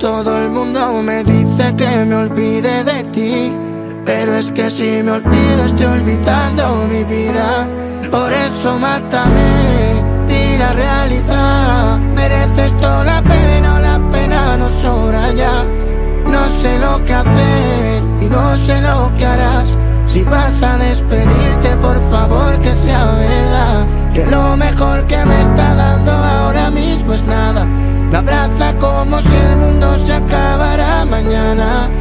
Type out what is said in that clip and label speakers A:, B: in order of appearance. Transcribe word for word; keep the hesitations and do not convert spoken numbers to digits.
A: Todo el mundo me dice que me olvide de ti, pero es que si me olvido estoy olvidando mi vida. Por eso mátame, di la realidad. Mereces toda la pena o la pena no sobra ya. No sé lo que hacer y no sé lo que harás. Si vas a despedirte, por favor que sea verdad. Que lo mejor que me está dando ahora mismo es nada. Me abraza como si el mundo se acabara mañana.